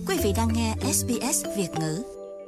Quý vị đang nghe SBS Việt ngữ.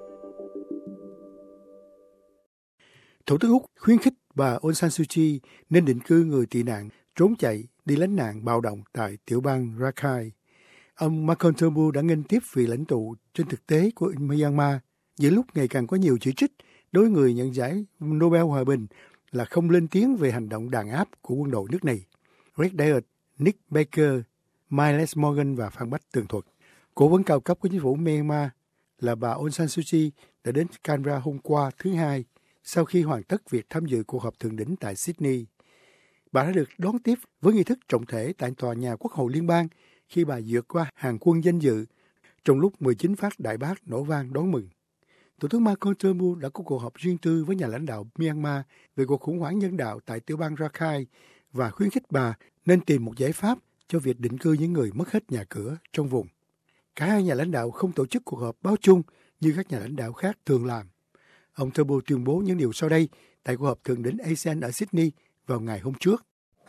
Thủ tướng Úc khuyến khích bà Aung San Suu Kyi nên định cư người tị nạn trốn chạy đi lánh nạn bạo động tại tiểu bang Rakhine. Ông Malcolm Turnbull đã nghênh tiếp vị lãnh tụ trên thực tế của Myanmar giữa lúc ngày càng có nhiều chỉ trích đối với người nhận giải Nobel Hòa bình là không lên tiếng về hành động đàn áp của quân đội nước này. Greg Dayard, Nick Baker, Miles Morgan và Phan Bách tường thuật. Cố vấn cao cấp của chính phủ Myanmar là bà Aung San Suu Kyi đã đến Canberra hôm qua thứ Hai sau khi hoàn tất việc tham dự cuộc họp thượng đỉnh tại Sydney. Bà đã được đón tiếp với nghi thức trọng thể tại tòa nhà Quốc hội Liên bang khi bà vượt qua hàng quân danh dự trong lúc 19 phát đại bác nổ vang đón mừng. Thủ tướng Malcolm Turnbull đã có cuộc họp riêng tư với nhà lãnh đạo Myanmar về cuộc khủng hoảng nhân đạo tại tiểu bang Rakhine và khuyến khích bà nên tìm một giải pháp cho việc định cư những người mất hết nhà cửa trong vùng. Cả hai nhà lãnh đạo không tổ chức cuộc họp báo chung như các nhà lãnh đạo khác thường làm. Ông Turnbull tuyên bố những điều sau đây tại cuộc họp thượng đỉnh ASEAN ở Sydney vào ngày hôm trước.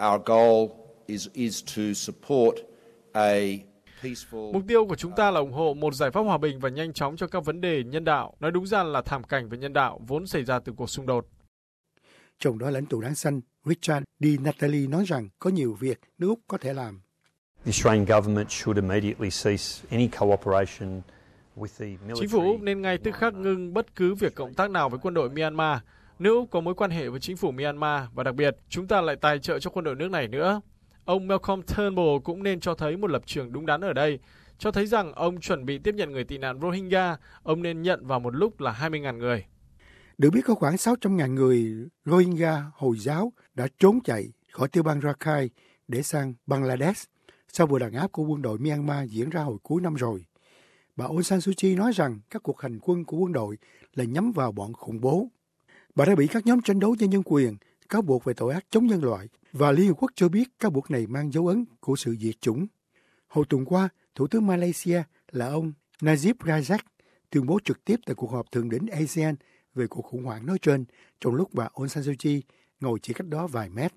Mục tiêu của chúng ta là ủng hộ một giải pháp hòa bình và nhanh chóng cho các vấn đề nhân đạo, nói đúng ra là thảm cảnh về nhân đạo vốn xảy ra từ cuộc xung đột. Trong đó lãnh tụ đảng xanh Richard Di Natale nói rằng có nhiều việc nước Úc có thể làm. Chính phủ Úc nên ngay tức khắc ngưng bất cứ việc cộng tác nào với quân đội Myanmar. Nước Úc có mối quan hệ với chính phủ Myanmar và đặc biệt chúng ta lại tài trợ cho quân đội nước này nữa. Ông Malcolm Turnbull cũng nên cho thấy một lập trường đúng đắn ở đây, cho thấy rằng ông chuẩn bị tiếp nhận người tị nạn Rohingya, ông nên nhận vào một lúc là 20.000 người. Được biết có khoảng 600.000 người Rohingya Hồi giáo đã trốn chạy khỏi tiểu bang Rakhine để sang Bangladesh sau vụ đàn áp của quân đội Myanmar diễn ra hồi cuối năm rồi. Bà Aung San Suu Kyi nói rằng các cuộc hành quân của quân đội là nhắm vào bọn khủng bố. Bà đã bị các nhóm tranh đấu cho nhân quyền cáo buộc về tội ác chống nhân loại và Liên Hợp Quốc cho biết cáo buộc này mang dấu ấn của sự diệt chủng. Hồi tuần qua, Thủ tướng Malaysia là ông Najib Razak tuyên bố trực tiếp tại cuộc họp thượng đỉnh ASEAN về cuộc khủng hoảng nói trên trong lúc bà Aung San Suu Kyi ngồi chỉ cách đó vài mét.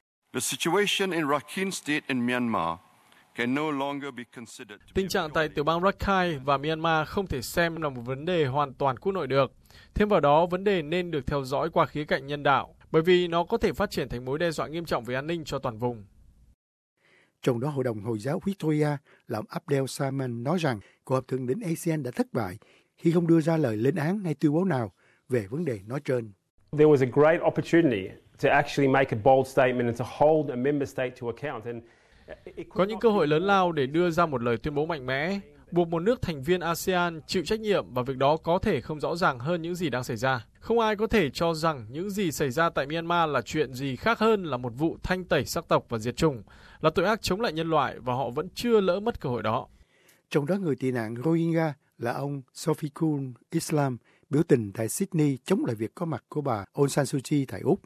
Tình trạng tại tiểu bang Rakhine và Myanmar không thể xem là một vấn đề hoàn toàn quốc nội được. Thêm vào đó, vấn đề nên được theo dõi qua khía cạnh nhân đạo, bởi vì nó có thể phát triển thành mối đe dọa nghiêm trọng về an ninh cho toàn vùng. Trong đó, Hội đồng Hồi giáo Victoria là ông Abdel Salman nói rằng cuộc họp thượng đỉnh ASEAN đã thất bại khi không đưa ra lời lên án hay tuyên bố nào về vấn đề nói trên. There was a great opportunity to actually make a bold statement and to hold a member state to account. Có những cơ hội lớn lao để đưa ra một lời tuyên bố mạnh mẽ, buộc một nước thành viên ASEAN chịu trách nhiệm và việc đó có thể không rõ ràng hơn những gì đang xảy ra. Không ai có thể cho rằng những gì xảy ra tại Myanmar là chuyện gì khác hơn là một vụ thanh tẩy sắc tộc và diệt chủng, là tội ác chống lại nhân loại và họ vẫn chưa lỡ mất cơ hội đó. Trong đó người tị nạn Rohingya là ông Sofikul Islam biểu tình tại Sydney chống lại việc có mặt của bà Aung San Suu Kyi tại Úc.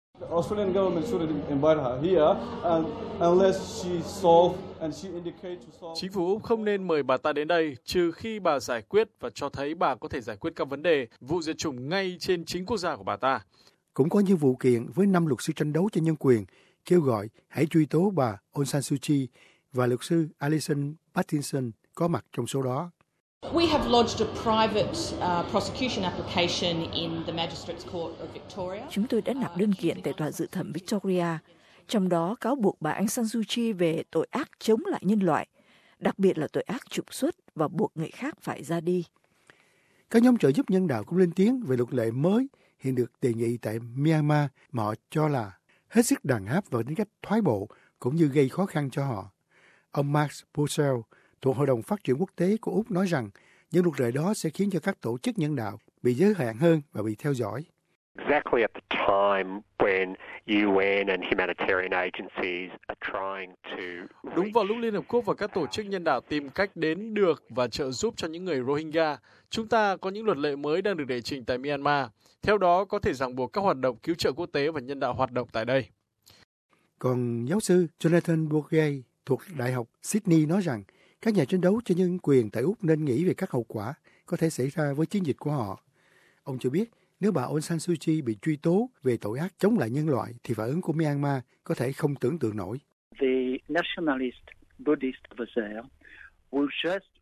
Chính phủ Úc không nên mời bà ta đến đây trừ khi bà giải quyết và cho thấy bà có thể giải quyết các vấn đề vụ diệt chủng ngay trên chính quốc gia của bà ta. Cũng có những vụ kiện với 5 luật sư tranh đấu cho nhân quyền kêu gọi hãy truy tố bà Aung San Suu Kyi và luật sư Alison Pattinson có mặt trong số đó. We have lodged a private prosecution application in the Magistrates Court of Victoria. Chúng tôi đã nộp đơn kiện tại tòa dự thẩm Victoria, trong đó cáo buộc bà Aung San Suu Kyi về tội ác chống lại nhân loại, đặc biệt là tội ác trục xuất và buộc người khác phải ra đi. Các nhóm trợ giúp nhân đạo cũng lên tiếng về luật lệ mới hiện được đề nghị tại Myanmar mà họ cho là hết sức đàn áp và tính cách thoái bộ cũng như gây khó khăn cho họ. Ông Mark Purcell thuộc Hội đồng Phát triển Quốc tế của Úc nói rằng những luật lệ đó sẽ khiến cho các tổ chức nhân đạo bị giới hạn hơn và bị theo dõi. Exactly at the time when UN and humanitarian agencies are trying to... Đúng vào lúc Liên Hợp Quốc và các tổ chức nhân đạo tìm cách đến được và trợ giúp cho những người Rohingya, chúng ta có những luật lệ mới đang được đệ trình tại Myanmar. Theo đó, có thể ràng buộc các hoạt động cứu trợ quốc tế và nhân đạo hoạt động tại đây. Còn giáo sư Jonathan Bourget thuộc Đại học Sydney nói rằng các nhà tranh đấu cho nhân quyền tại Úc nên nghĩ về các hậu quả có thể xảy ra với chiến dịch của họ. Ông cho biết nếu bà Aung San Suu Kyi bị truy tố về tội ác chống lại nhân loại thì phản ứng của Myanmar có thể không tưởng tượng nổi.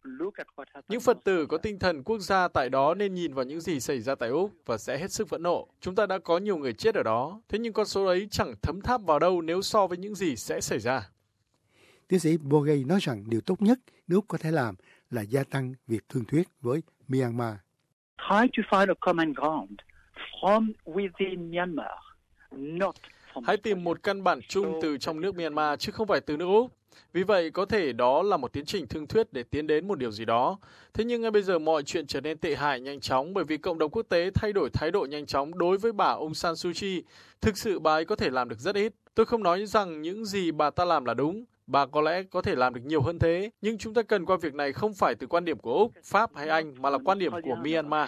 Những Phật tử có tinh thần quốc gia tại đó nên nhìn vào những gì xảy ra tại Úc và sẽ hết sức phẫn nộ. Chúng ta đã có nhiều người chết ở đó, thế nhưng con số ấy chẳng thấm tháp vào đâu nếu so với những gì sẽ xảy ra. Tiến sĩ Bogey nói rằng điều tốt nhất nước Úc có thể làm là gia tăng việc thương thuyết với Myanmar. Try to find a common ground from within Myanmar, not from... Hãy tìm một căn bản chung từ trong nước Myanmar chứ không phải từ nước Úc. Vì vậy, có thể đó là một tiến trình thương thuyết để tiến đến một điều gì đó. Thế nhưng ngay bây giờ mọi chuyện trở nên tệ hại nhanh chóng bởi vì cộng đồng quốc tế thay đổi thái độ nhanh chóng đối với bà Aung San Suu Kyi. Thực sự bà ấy có thể làm được rất ít. Tôi không nói rằng những gì bà ta làm là đúng. Bà có lẽ có thể làm được nhiều hơn thế. Nhưng chúng ta cần qua việc này không phải từ quan điểm của Úc, Pháp hay Anh mà là quan điểm của Myanmar.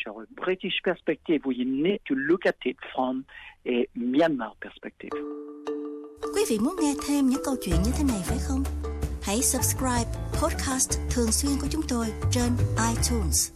Quý vị muốn nghe thêm những câu chuyện như thế này phải không? Hãy subscribe podcast thường xuyên của chúng tôi trên iTunes.